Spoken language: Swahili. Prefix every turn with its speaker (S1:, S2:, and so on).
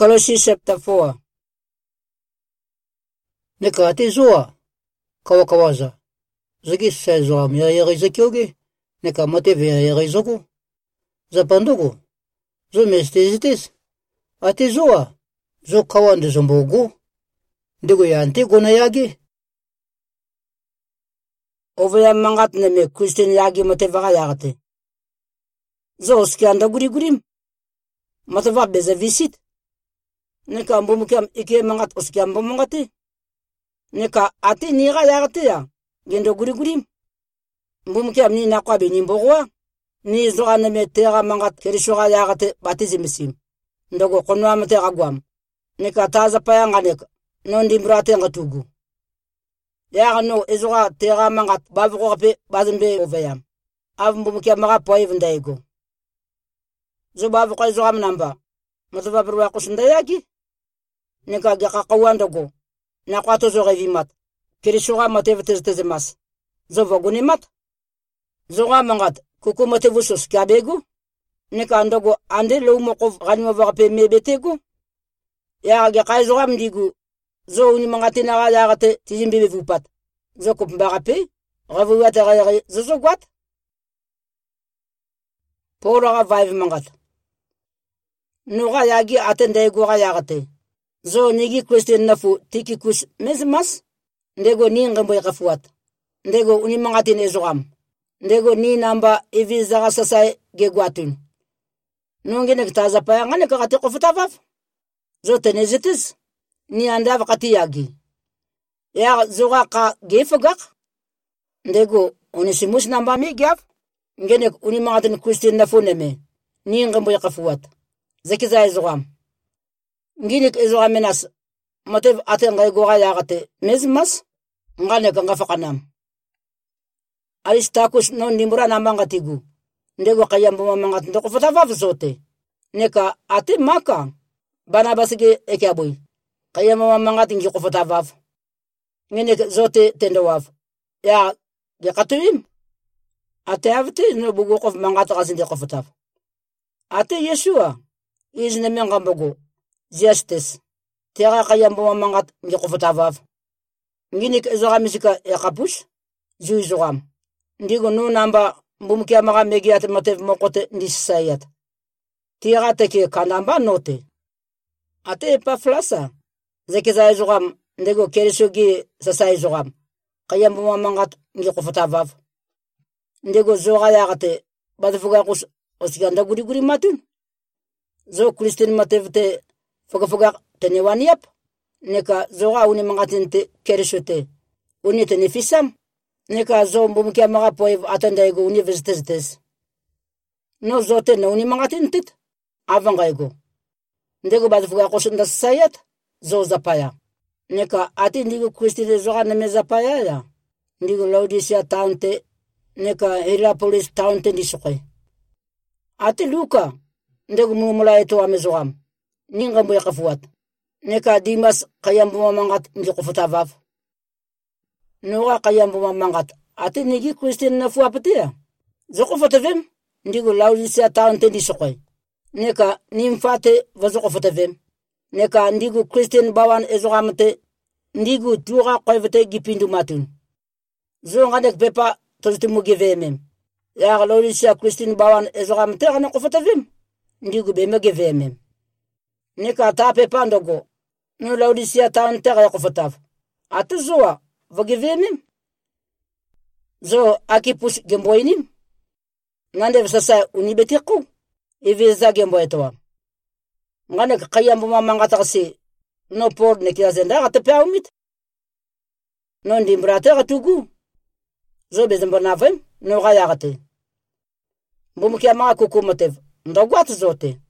S1: Colossians chapter 4. Neka ati zoa kawakawaza. Zagi sa zoa miyayari zakyoge. Neka mateve yayari zoko. Zapandugo. Zo mestizitis. Ati zoa. Zo kawande zombogo. Digo yanti gona yagi. Ovaya mangat neme Christian yagi mateva yagate. Zo skianda guri gurim. Mateva beza visit. Neka mbumukiam ike mangat oskiam mbumungati. Neka ati niga yagate ya. Gendo guri gurim. Mbumukiam ni nakwabi ni mbogwa. Ni zoga neme tega mangat kerishoga yagate batizimisim. Ndogo konwa matega guam. Neka taza payanga neka. Nondi mbrate ngatugu. Yaga no ezoga tega mangat bavugo kape bazimbe ovayam. Mbumukiam maga poiv ndaigo. Zo bavugo ezoga mnamba. Mateva berwa kusunda yagi. Neka gaka kawandogo. Nakwato zo revimat. Kerishoga matev tezemas. Zo voguni mat. Zoga mangat kuku matevu sos kabego. Neka ndogo ande lo mokov ganimo vagape mebetego. Ya gaka zoga mdigu. Zo uni mangati na yagate tijimbe vupat. Zo kumbagape. Ravu atagare zo gwat. Pora vive mangat. Nuga yagi atende goga yagate. Zo nigi Christian nafu tiki kus mesmas. Ndego ni ngambo yakafuat. Ndego uni mangati nezogam. Ndego ni namba ivi zaga sasai gegwatun. Nungene ktaza paya ngane kakate kofutavaf. Zo tenezitis. Ni anda vakati yagi. Ya zoga ka gefagak. Ndego unisimus namba mi gyaf. Ngene uni mangati Christian nafu neme. Ni ngambo yakafuat. Zekiza ezogam. Nginik ezogam menas. Matev atenga goga yagate. Mesmas. Ngane kanga fakanam. Aristakus no nimura namangatigu. Ndego kayambo mangat ndoko fotavaf zote. Neka ate maka. Bana basige ekiaboy. Kayambo mangat ngi kofotavaf. Ngene zote tendowaf. Ya gekatuim. Ate avte no bugo kof mangat kasinde kofotaf. Ate Yeshua. Izne mengambogo. Justes. Tera kayambo mangat ngi kofotavaf. Nginik ezoga misika yakapush. Zuizogam. Ndigo no namba mbumukia maga megiat matev mokote nisayat. Tira teke kanamba note. Ate pa flasa. Zekeza ezogam ndego kerishogi sasa ezogam. Kayambo mangat ngi kofotavaf. Ndego zoga yagate badfuga kus osiganda guri guri matun. Zo Christian matevte foga tenewaniap. Neka zoga uni mangatinte kerishote. Uni tenefisam. Neka zo mbumukia maga poiv atendaigo universitetes. No zote na uni mangatintit. Avangaigo. Ndego badfuga kusunda sayat. Zo zapaya. Neka ati ndigo Christian zoga neme zapaya ya. Ndigo Laodicea taunte. Neka Hierapolis taunte nisukay. Ati Luka. Ndego mumula ito amezogam. Ningambo yakafuat. Neka Dimas kayambo mangat ngi kofotavaf. Nuga kayambo mangat. Ati nigi Christian na fuapatia. Zoko fotavem. Ndigo Laodicea taunte nisukay. Neka nimfate vazoko fotavem. Neka ndigo Christian bawan ezogamate. Ndigo tuga koivate gipindu matun. Zonganek pepa tozitimu gevemem. Ya Laodicea Christian bawan ezogamate gana kofotavem. Ndigo beme gevemem. Neka ta pepa ndogo. No Laodicea taunte gaya kofotav. Ati zoa vagevemem. Zo akipus gemboinim. Ngande vsasa unibetiku. Iveza gemboetoa. Ngane kayambo mangatasi. No por nekiazenda gatepea umit. No ndimbrate gatugu. Zo bezembonavem no gayagate. Mbumukia maga kukumotev. Ndogwat zote.